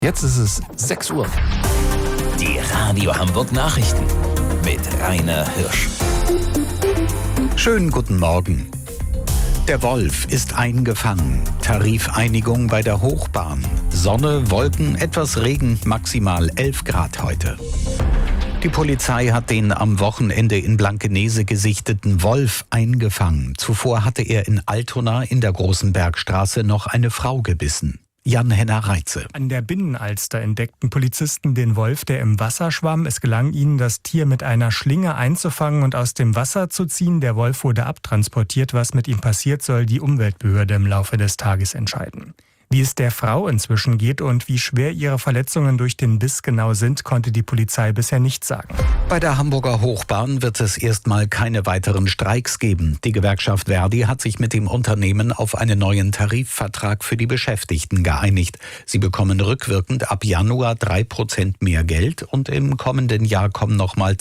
Jetzt ist es 6 Uhr. Die Radio Hamburg Nachrichten mit Rainer Hirsch. Schönen guten Morgen. Der Wolf ist eingefangen. Tarifeinigung bei der Hochbahn. Sonne, Wolken, etwas Regen, maximal 11 Grad heute. Die Polizei hat den am Wochenende in Blankenese gesichteten Wolf eingefangen. Zuvor hatte er in Altona in der Großen Bergstraße noch eine Frau gebissen. Jan-Henner Reitze. An der Binnenalster entdeckten Polizisten den Wolf, der im Wasser schwamm. Es gelang ihnen, das Tier mit einer Schlinge einzufangen und aus dem Wasser zu ziehen. Der Wolf wurde abtransportiert. Was mit ihm passiert, soll die Umweltbehörde im Laufe des Tages entscheiden. Wie es der Frau inzwischen geht und wie schwer ihre Verletzungen durch den Biss genau sind, konnte die Polizei bisher nicht sagen. Bei der Hamburger Hochbahn wird es erstmal keine weiteren Streiks geben. Die Gewerkschaft ver.di hat sich mit dem Unternehmen auf einen neuen Tarifvertrag für die Beschäftigten geeinigt. Sie bekommen rückwirkend ab Januar 3% mehr Geld und im kommenden Jahr kommen nochmal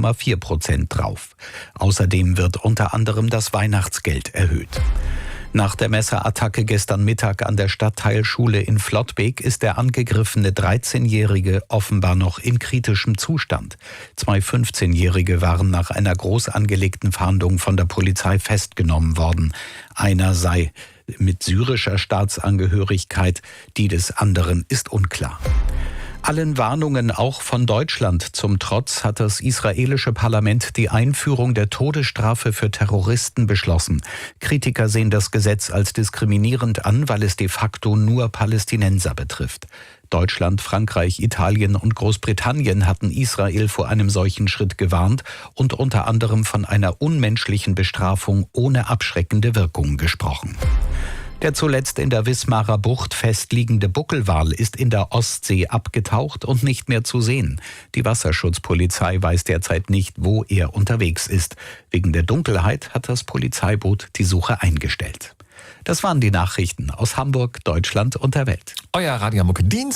2,4% drauf. Außerdem wird unter anderem das Weihnachtsgeld erhöht. Nach der Messerattacke gestern Mittag an der Stadtteilschule in Flottbek ist der angegriffene 13-Jährige offenbar noch in kritischem Zustand. 2 15-Jährige waren nach einer groß angelegten Fahndung von der Polizei festgenommen worden. Einer sei mit syrischer Staatsangehörigkeit, die des anderen ist unklar. Allen Warnungen auch von Deutschland zum Trotz hat das israelische Parlament die Einführung der Todesstrafe für Terroristen beschlossen. Kritiker sehen das Gesetz als diskriminierend an, weil es de facto nur Palästinenser betrifft. Deutschland, Frankreich, Italien und Großbritannien hatten Israel vor einem solchen Schritt gewarnt und unter anderem von einer unmenschlichen Bestrafung ohne abschreckende Wirkung gesprochen. Der zuletzt in der Wismarer Bucht festliegende Buckelwal ist in der Ostsee abgetaucht und nicht mehr zu sehen. Die Wasserschutzpolizei weiß derzeit nicht, wo er unterwegs ist. Wegen der Dunkelheit hat das Polizeiboot die Suche eingestellt. Das waren die Nachrichten aus Hamburg, Deutschland und der Welt. Euer Radio Hamburg Dienst.